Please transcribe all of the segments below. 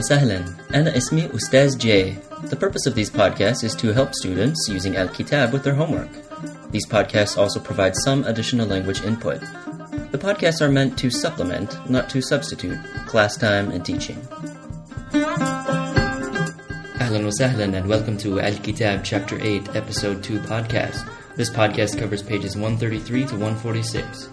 وسهلا أنا اسمي أستاذ Jay. The purpose of these podcasts is to help students using Al-Kitab with their homework. These podcasts also provide some additional language input. The podcasts are meant to supplement, not to substitute, class time and teaching. Ahlan wa sahlan and welcome to Al-Kitab Chapter 8 Episode 2 podcast. This podcast covers pages 133 to 146.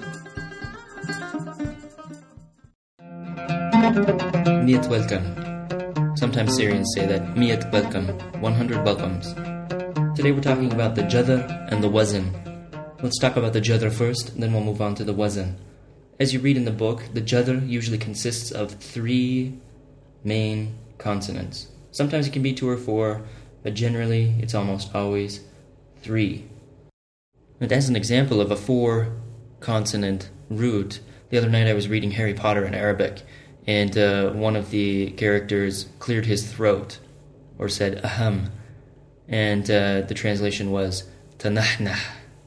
Miyat welcome. Sometimes Syrians say that Miyat welcome, 100 welcomes. Today we're talking about the Jadr and the Wazn. Let's talk about the Jadr first, then we'll move on to the Wazn. As you read in the book, the Jadr usually consists of 3 main consonants. Sometimes it can be 2 or 4, but generally it's almost always 3. And as an example of a 4-consonant root, the other night I was reading Harry Potter in Arabic, and one of the characters cleared his throat, or said aham, and the translation was tanahnah.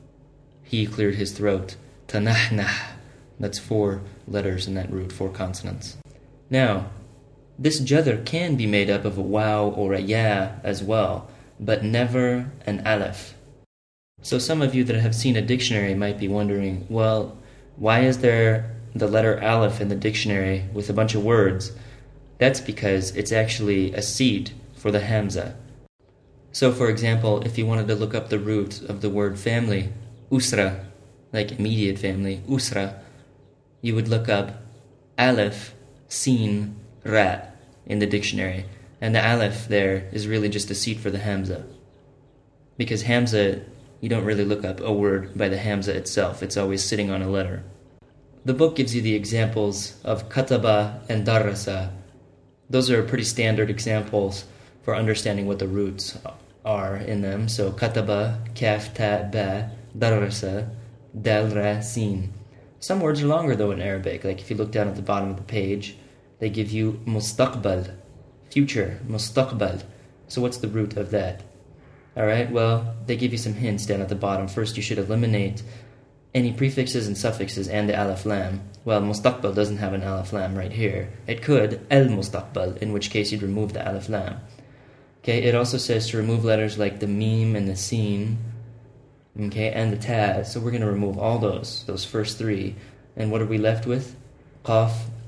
He cleared his throat. Tanahnah. That's 4 letters in that root, 4 consonants. Now, this jadr can be made up of a waw or a ya as well, but never an alif. So some of you that have seen a dictionary might be wondering, well, why is there the letter alif in the dictionary with a bunch of words? That's because it's actually a seat for the hamza. So for example, if you wanted to look up the root of the word family, usra, like immediate family, usra, you would look up alif, sin, ra in the dictionary. And the alif there is really just a seat for the hamza. Because hamza, you don't really look up a word by the hamza itself. It's always sitting on a letter. The book gives you the examples of kataba and darasa. Those are pretty standard examples for understanding what the roots are in them. So kataba, kaf, ta, ba, darasa, dal, ra, sin. Some words are longer though in Arabic. Like if you look down at the bottom of the page, they give you mustaqbal, future, mustaqbal. So what's the root of that? Alright, well, they give you some hints down at the bottom. First, you should eliminate any prefixes and suffixes and the alif lam. Well, mustaqbal doesn't have an alif lam right here. It could, al-mustaqbal, in which case you'd remove the alif lam. Okay, it also says to remove letters like the mim and the sin, okay, and the ta. So we're going to remove all those first 3. And what are we left with? Qaf,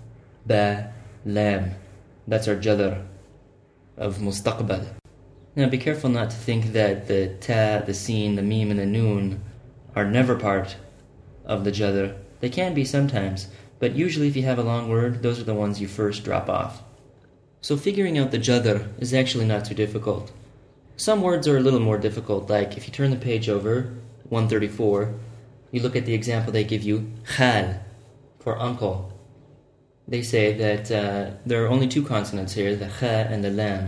ba, lam. That's our jadr of mustaqbal. Now be careful not to think that the ta, the sin, the mim, and the noon are never part of the jadr. They can be sometimes, but usually if you have a long word, those are the ones you first drop off. So figuring out the jadr is actually not too difficult. Some words are a little more difficult, like if you turn the page over, 134, you look at the example they give you, khal, for uncle. They say that there are only 2 consonants here, the kha and the lam.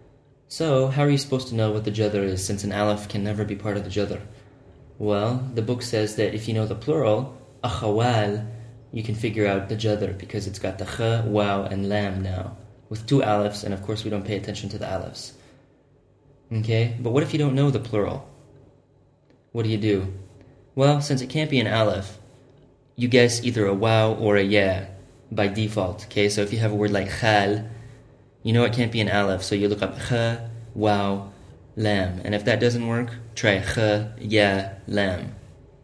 So, how are you supposed to know what the jadr is, since an alif can never be part of the jadr? Well, the book says that if you know the plural, akhawal, you can figure out the jadr, because it's got the kha, waw, and lam now, with 2 alifs, and of course we don't pay attention to the alifs. Okay, but what if you don't know the plural? What do? Well, since it can't be an alif, you guess either a waw or a ya by default. Okay, so if you have a word like khal, you know it can't be an alif, so you look up kha, waw, lam. And if that doesn't work, try kha, ya, lam.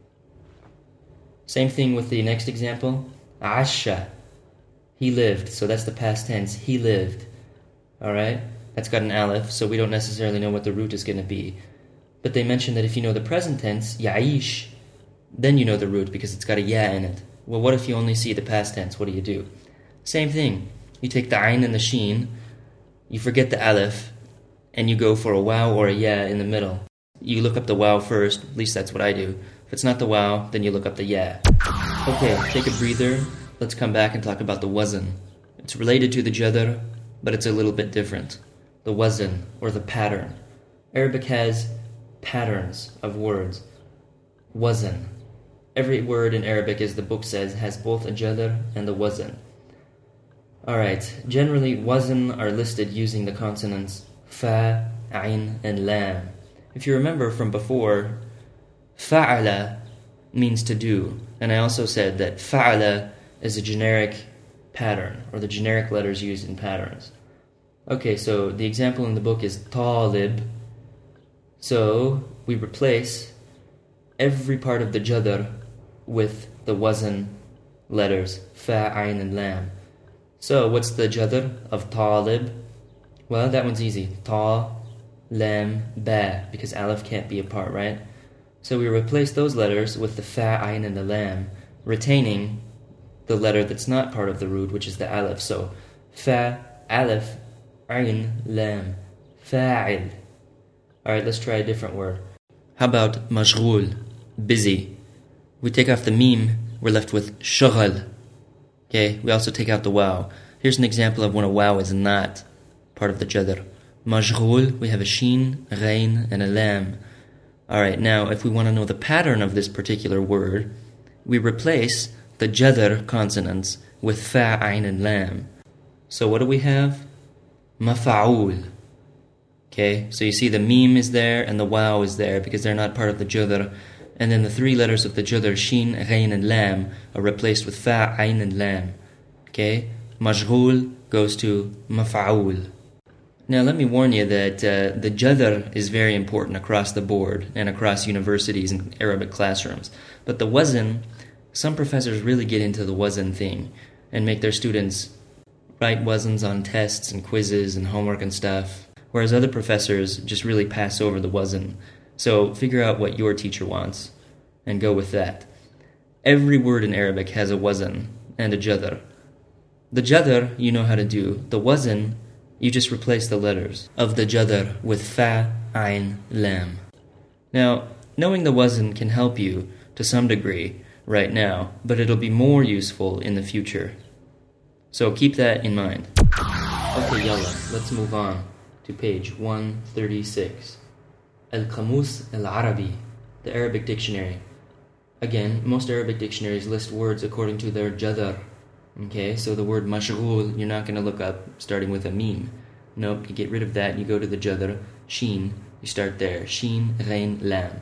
Same thing with the next example. Asha. He lived, so that's the past tense. He lived. Alright? That's got an alif, so we don't necessarily know what the root is going to be. But they mention that if you know the present tense, ya'ish, then you know the root because it's got a ya in it. Well, what if you only see the past tense? What do? Same thing. You take the ayn and the sheen, you forget the alif, and you go for a waw or a ya in the middle. You look up the waw first, at least that's what I do. If it's not the waw, then you look up the ya. Okay, take a breather. Let's come back and talk about the wazn. It's related to the jadr, but it's a little bit different. The wazn, or the pattern. Arabic has patterns of words. Wazn. Every word in Arabic, as the book says, has both a jadr and the wazn. Alright, generally wazn are listed using the consonants fa, ayn, and lam. If you remember from before, fa'ala means to do. And I also said that fa'ala is a generic pattern, or the generic letters used in patterns. Okay, so the example in the book is talib. So we replace every part of the jadr with the wazn letters, fa, ayn, and lam. So what's the jadr of talib? Well, that one's easy. Ta, lam, ba, because alif can't be a part, right? So we replace those letters with the fa, ayn, and the lam, retaining the letter that's not part of the root, which is the alif. So fa, alif, ayn, lam, fa'il. Alright, let's try a different word. How about mashghul, busy? We take off the mim, we're left with shaghal. Okay, we also take out the waw. Here's an example of when a waw is not part of the jadr. Mashghul, we have a sheen, ghain, and a lam. Alright, now if we want to know the pattern of this particular word, we replace the jadr consonants with fa, ayn, and lam. So what do we have? Mafa'ul. Okay, so you see the mim is there and the waw is there because they're not part of the jadr. And then the three letters of the jadr, sheen, ghain, and lam, are replaced with fa, ayn, and lam. Okay, mashghul goes to mafa'ul. Now let me warn you that the jadr is very important across the board and across universities and Arabic classrooms. But the wazn, some professors really get into the wazn thing and make their students write wazns on tests and quizzes and homework and stuff, whereas other professors just really pass over the wazn. So figure out what your teacher wants and go with that. Every word in Arabic has a wazn and a jadr. The jadr you know how to do. The wazn, you just replace the letters of the jadr with fa, ayn, lam. Now, knowing the wazn can help you to some degree right now, but it'll be more useful in the future. So keep that in mind. Okay, yalla, let's move on to page 136. Al-Qamus al-Arabi, the Arabic dictionary. Again, most Arabic dictionaries list words according to their jadr. Okay, so the word mashghul, you're not going to look up starting with a mim. Nope, you get rid of that, you go to the jadr, sheen, you start there. Sheen, ghain, lam.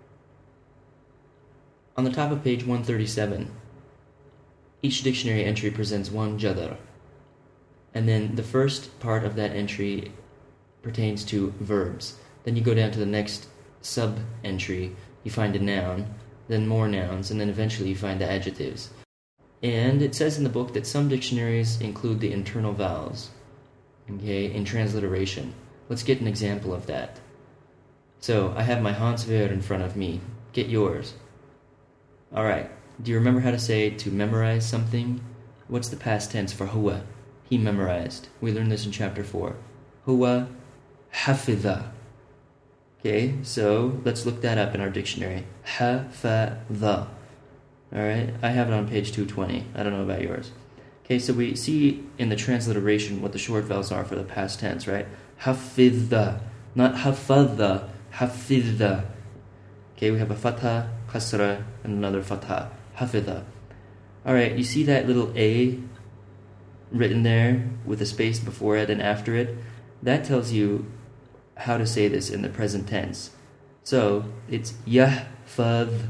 On the top of page 137, each dictionary entry presents one jadr. And then the first part of that entry pertains to verbs. Then you go down to the next sub-entry, you find a noun, then more nouns, and then eventually you find the adjectives. And it says in the book that some dictionaries include the internal vowels, okay, in transliteration. Let's get an example of that. So, I have my Hans Wehr in front of me. Get yours. Alright, do you remember how to say to memorize something? What's the past tense for huwa? He memorized. We learned this in chapter 4. Huwa hafidha. Okay, so let's look that up in our dictionary. Hafadha. Alright, I have it on page 220. I don't know about yours. Okay, so we see in the transliteration what the short vowels are for the past tense, right? Hafidha. Not hafadha, hafidha. Okay, we have a fatha, kasra, and another fatha. Hafidha. Alright, you see that little A written there with a space before it and after it? That tells you how to say this in the present tense. So, it's yahfadh.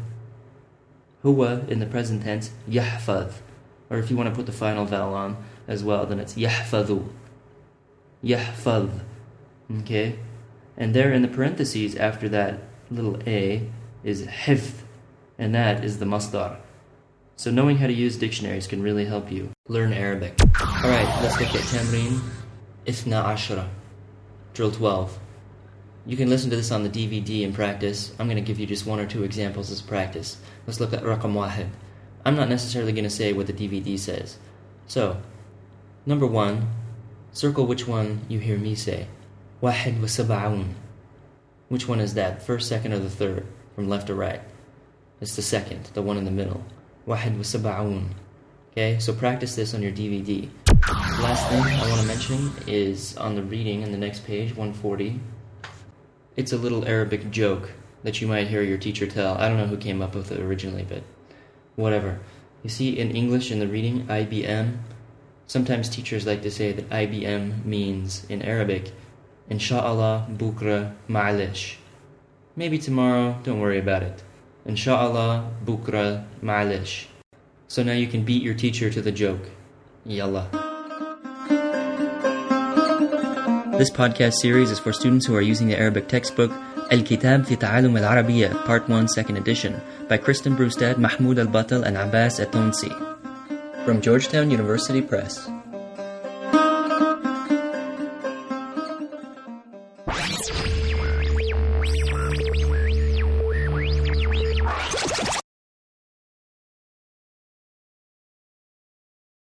Huwa in the present tense, yahfadh. Or if you want to put the final vowel on as well, then it's yahfadhu. Yahfadh. Okay? And there in the parentheses after that little A is hifth, and that is the masdar. So knowing how to use dictionaries can really help you learn Arabic. Alright, let's look at Tamreen Ithna Ashra, Drill 12. You can listen to this on the DVD and practice. I'm going to give you just one or two examples as practice. Let's look at Raqam Wahid. I'm not necessarily going to say what the DVD says. So, number 1, circle which one you hear me say. Wahid wa sab'un. Which one is that? First, second, or the third? From left to right. It's the second, the one in the middle. Wahid wa sab'un. Okay, so practice this on your DVD. Last thing I want to mention is on the reading in the next page, 140. It's a little Arabic joke that you might hear your teacher tell. I don't know who came up with it originally, but whatever. You see, in English, in the reading, IBM, sometimes teachers like to say that IBM means, in Arabic, Insha'Allah bukra ma'alish. Maybe tomorrow, don't worry about it. Insha'Allah bukra ma'alish. So now you can beat your teacher to the joke. Yallah. This podcast series is for students who are using the Arabic textbook Al-Kitab fi Ta'alum al-Arabiya, Part 1, 2nd edition, by Kristen Brustad, Mahmoud Al-Batal, and Abbas At-Tonsi. From Georgetown University Press.